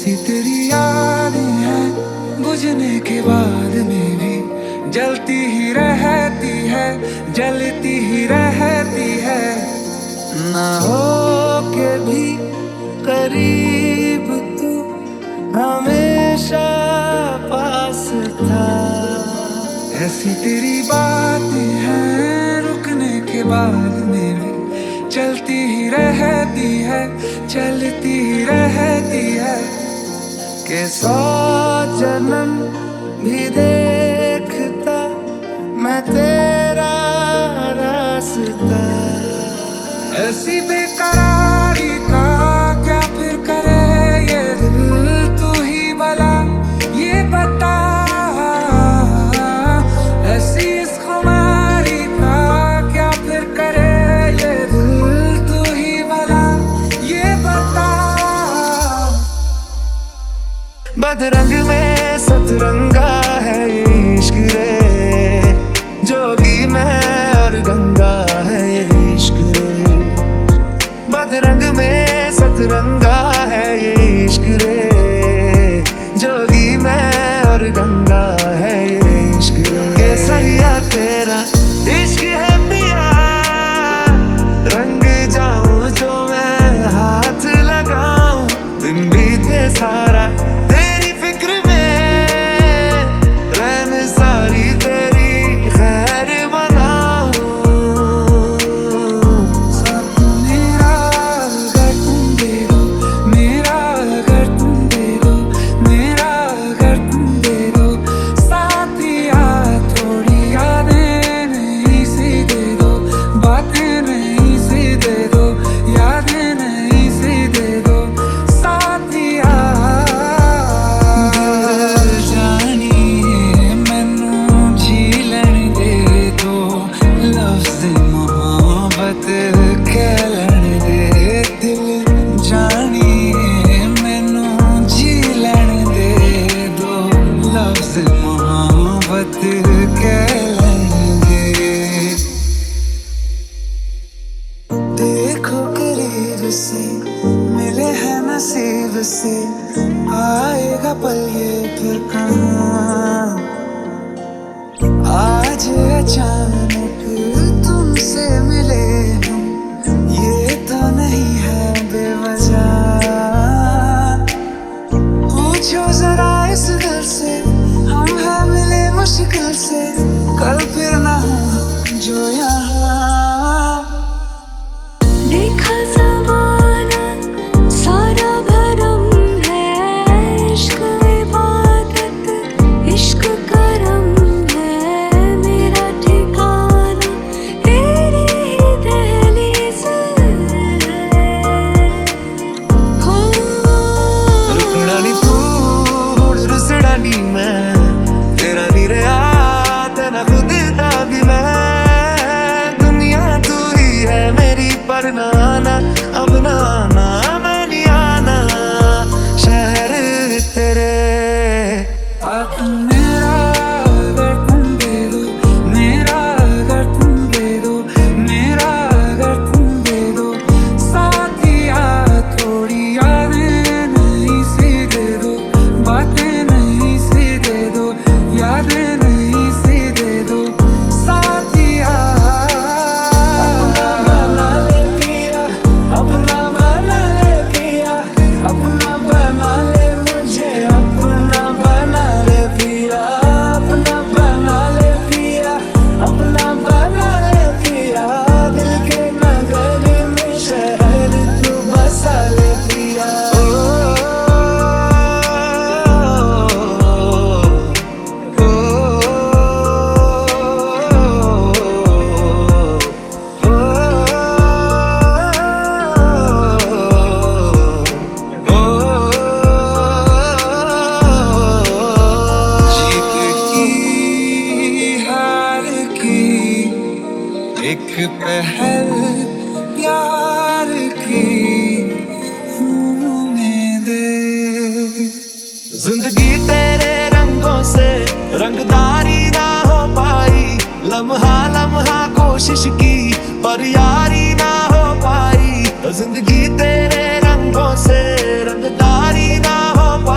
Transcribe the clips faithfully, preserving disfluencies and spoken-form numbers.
ऐसी तेरी यादें हैं बुझने के बाद में भी जलती ही रहती है, जलती ही रहती है। ना हो के भी करीब तू हमेशा पास था। ऐसी तेरी बातें हैं रुकने के बाद में भी चलती ही रहती है, चलती ही रहती है। के सौ जन्म भी देखता मैं तेरा रास्ता। ऐसी बेकरारी का क्या फिर करे ये दिल, तू ही भला ये बता। ऐसी इस खुमारी का क्या फिर करे ये दिल, तू ही भला ये बता। बदरंग में सतरंगा है ये इश्क रे, जोगी में और गंगा है ये इश्क रे। बदरंग में सतरंगा है ये इश्क रे, जोगी में और गंगा है ये इश्क रे। केसरिया तेरा इश्क है पिया, रंग जाऊं जो मैं हाथ लगाऊं। दिन बीते सारा तेरी फिक्र में, रहन सारी तेरी खैर बनाऊं। साथ मेरा अगर तुम दे दो, मेरा अगर तुम दे दो, मेरा अगर तुम दे दो। साथिया थोड़ी यादें नहीं सी दे दो, बातें नहीं सी दे दो, यादें नहीं सी दे दो। साथिया दिल जानिए मैनू जी लैण दे दो, लफ्ज़ मोहब्बत कह लैण दे। दिल जानिए मैनू जी लैण दे दो, लफ्ज़ मोहब्बत कह लैण दे। देखो करीब से मिले हैं नसीब से, आएगा पल ये फिर कहाँ। आज अचानक तुमसे मिले हम, ये तो नहीं है बेवजह। पूछो जरा इस दिल से, हम हैं मिले मुश्किल से, कल फिर ना हो जो यहाँ। देखा ज़माना सारा भरम है, इश्क इबादत इश्क करम है। मेरा ठिकाना तेरी ही दहलीज़ है। हो रुकना नी तू हुण रुसड़ा नी मैं, तेरा नी रहा तेरा खुद दा भी मैं। दुनिया तू ही है मेरी पर ना आना, अब ना आना मैं नहीं आना शहर तेरे। अब मेरा अगर तुम दे दो, मेरा अगर तुम दे दो, मेरा अगर तुम दे दो। साथिया थोड़ी यादें नहीं सी दे दो, बातें नहीं सी दे दो, यादें नहीं सी दे दो। साथिया अपना बना ले पिया, अपना बना ले पिया, अपना बना ले मुझे, अपना बना ले पिया, अपना बना ले पिया, अपना बना ले पिया। दिल के नगर में शहर तू बसा ले पिया। ओ, ओ, जीत की हार की एक पहल प्यार की उम्मीदें। जिंदगी तेरे रंगों से रंगदारी ना हो पाई, लम्हा लम्हा कोशिश की पर यारी ना हो पाई। जिंदगी तेरे रंगों से रंगदारी ना हो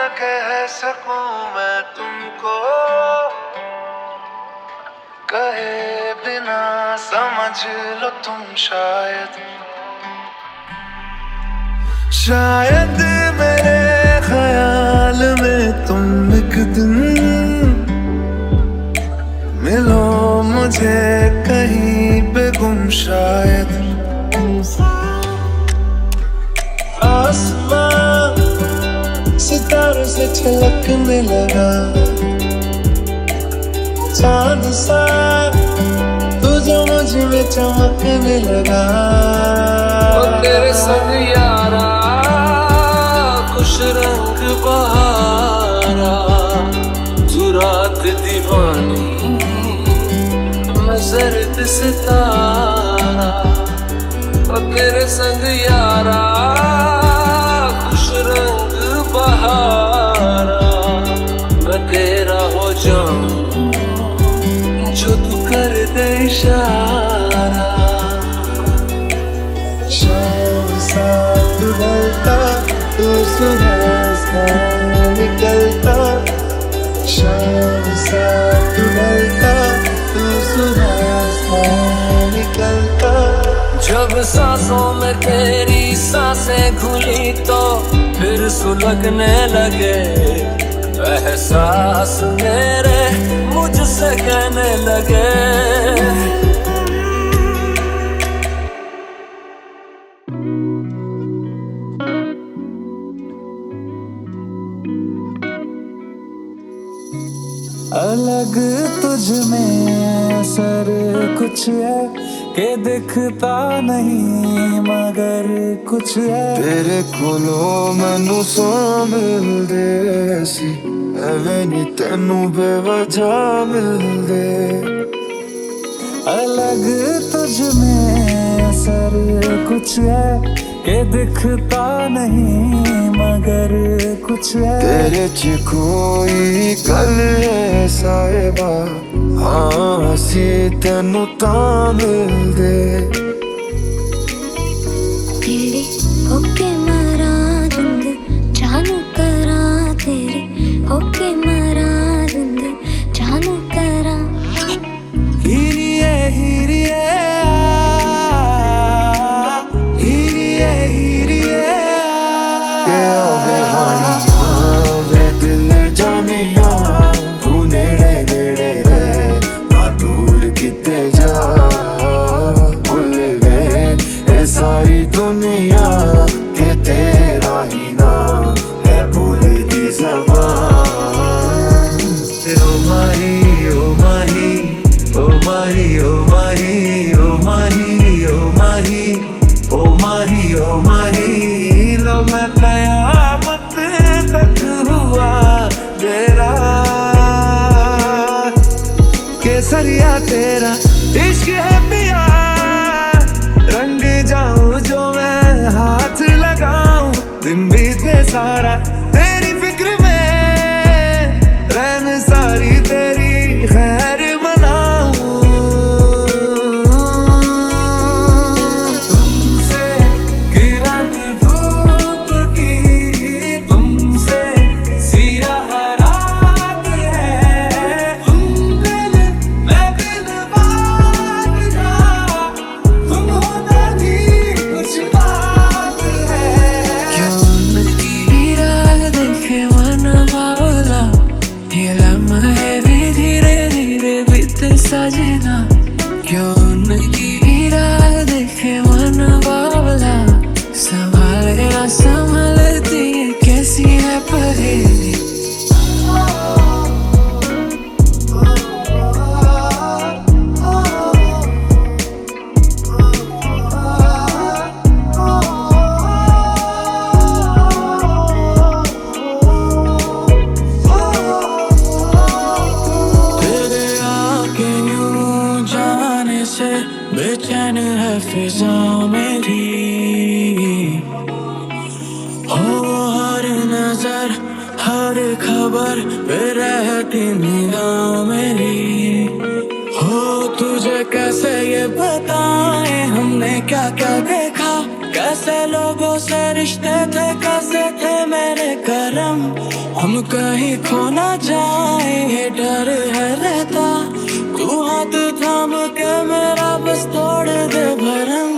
कह सकूं मैं तुमको, कहे बिना समझ लो तुम शायद। शायद मेरे ख्याल में तुम एक दिन मिलो मुझे कहीं पे गुम शायद। आसमां सितारों से छलकने लगा, चांद सा तू जो मुझ में चमकने लगा। और तेरे संग यारा खुश रंग बहारा, तू रात दीवानी मैं सर्द सितारा। और तेरे संग यारा खुश रंग बहारा, मैं तेरा हो जाऊं जो तू कर दे इशारा। शाम सा तू ढलता, तू सुबह सा निकलता। शाम सा तू ढलता, तू सुबह सा निकलता। जब सांसों में तेरी सांसें घुली तो फिर सुलगने लगे एहसास मेरे मुझसे कहने लगे। अलग तुझ में असर कुछ है के दिखता नहीं मगर कुछ है। तेरे कोलों मैनू सौ मिलदे ऐसी एवें नी तैनू बेवजह मिलदे। अलग तुझ में असर कुछ है के दिखता नहीं मगर कुछ है। तेरे च कोई गल है साहिबा, हाँ सी तेनू तां मिलदे। तेरे होके मरा जिंद जानू करा, तेरे होके मरा जिंद जानू करा। हीरिए हीरिए हीरिए हीरिए के आवे हानी आवे दिल जानिया, तू नेड़े नेड़े रहे ना दूर किते जा। भूल गए ये सारी दुनिया के तेरा ही नाम है भूल दी ज़बान। ओ माही ओ माही ओ माही ओ माही ओ माही ओ माही ओ माही ओ माही। लो मैं कयामत तक हुआ तेरा, केसरिया तेरा इश्क है पिया। रंग जाऊं जो मैं हाथ लगाऊं, दिन बीते सारा तेरी फिक्र में, रहन सारी तेरी खैर मनाऊं। तुमसे किरण धूप की, तुमसे सिया रात है। तुम दिल मैं दिल बात जा, तुम होना भी कुछ बात है। क्यों उनकी राह देखे मन बावला, ये लम्हे भी धीरे धीरे बीते सजना। क्यों उनकी राह देखे मन बावला, संभाले ना संभलती ये कैसी है पहेली। तेरे आके यूं जाने से बेचैन है फिजा मेरी। हो हर नजर हर खबर पे रहती निगाह मेरी। हो तुझे कैसे ये बताएं हमने क्या क्या देखा, कैसे लोगों से रिश्ते थे कैसे थे मेरे करम। हम कहीं खो ना जाए ये डर है रहता। तू हाथ थाम के मेरा बस तोड़ दे भरम।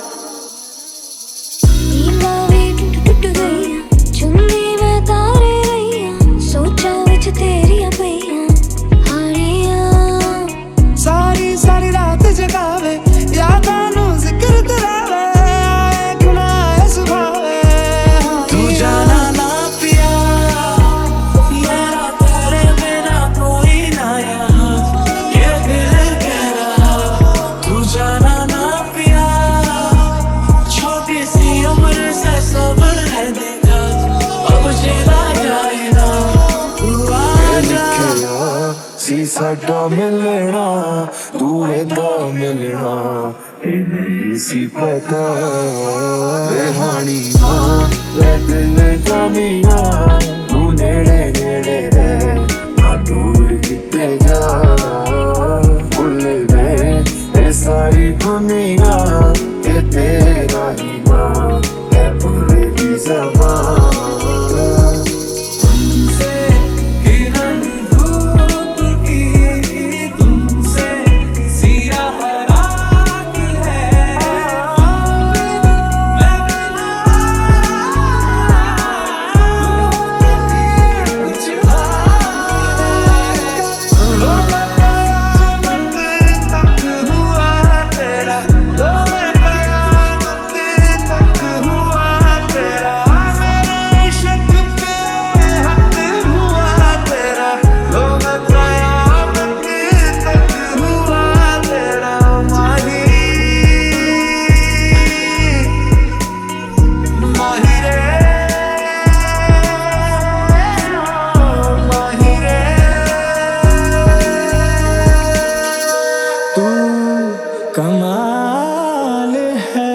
नींदा वे टुट टुट गईया चुंदी मैं तारे रहिया सोचा विच तेरिया पईया हारिया। सारी सारी रात जगावे यादां नूं जिक्र करावे आए गुना ऐ सुभावे। तू जाना ना पिया यारा तेरे बिना कोई ना यहाँ ये दिल कह रहा। तू जाना ना पिया छोटी सी उम्र से सब्र है देखा अब चला जाए ना। तू आ जा सी साडा मिलना तू एदा मिलना इन्हीं सी पता बेहानी ना ले दिल जानिया। तू नेड़े नेड़े रह ना दूर किते जा भुल दे ये सारी दुनिया ये तेरा ही नाम है पूरे की ज़बान। कमाल है।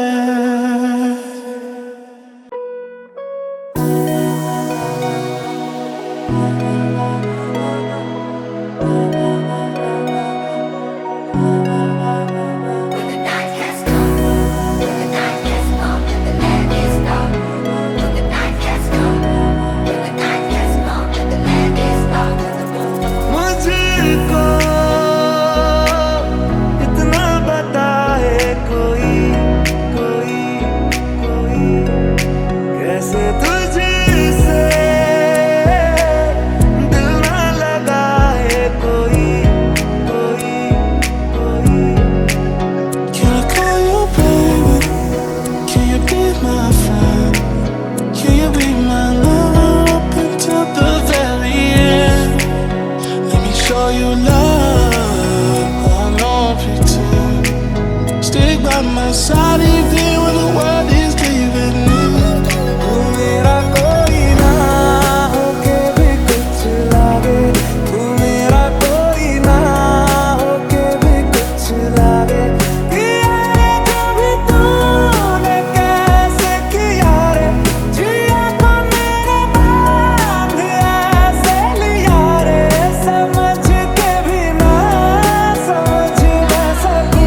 My side even when the world is giving in. तू मेरा कोई ना होके भी कुछ लागे। तू मेरा कोई ना होके भी कुछ लागे। किया रे कभी तूने कैसे किया रे जिया को मेरे बांध ऐसे लिया रे समझ के भी ना समझ ना सकूं।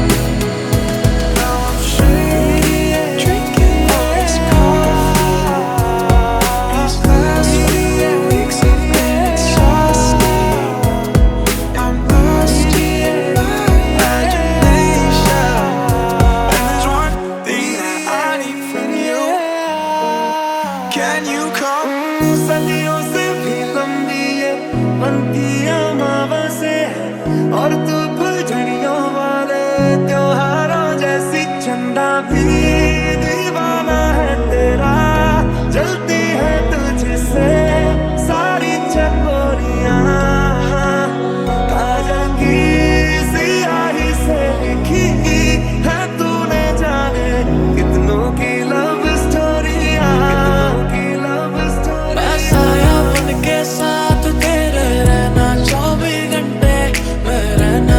Can you come? सदियों से भी लंबी ये बनती अमावस्या है और तू फुलझड़ियों वाले त्योहारों जैसी चंदा भी दीवाना है तेरा। जलती है तुझसे सारी चकोरियां काजल की सियाही से लिखी है तूने जाने कितनों की लव स्टोरियां की लव स्टोरी। मैं साया बन के साथ तेरे रहना चौबीस घंटे मैं रहना।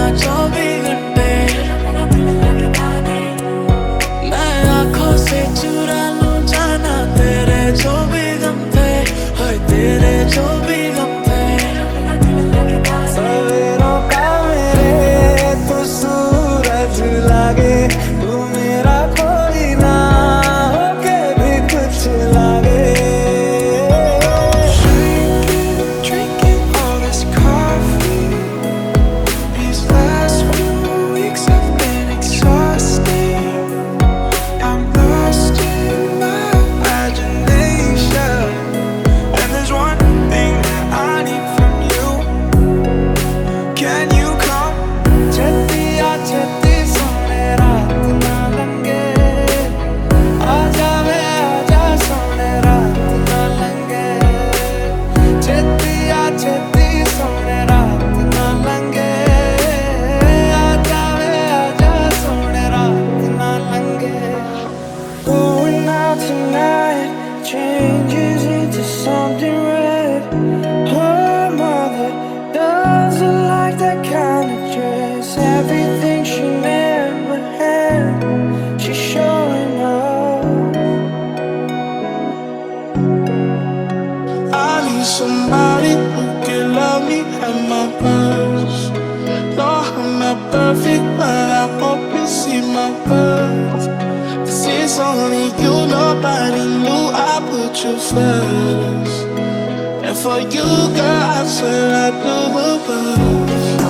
somebody who can love me at my worst. No, I'm not perfect, but I hope you see my worth. 'Cause it's only you, nobody knew I put you first. And for you, girl, I swear I do the worst.